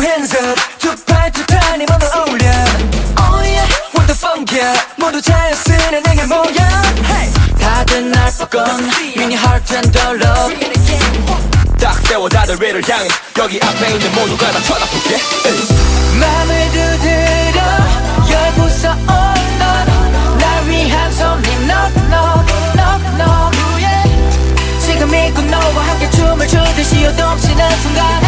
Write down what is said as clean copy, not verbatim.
hands up 두 팔 두 다리 몸을 올려 Oh yeah what the funk yeah 모두 자연스레 내게 모여 hey. 다들 날 보건 미니 heart and the love 딱 세워 다들 위를 향해 여기 앞에 있는 모두가 다 쳐다볼게 맘을 두드려 열고서 온 넌 날 위한 손님 knock knock knock knock yeah. 지금 믿고 너와 함께 춤을 추듯이 요동치는 순간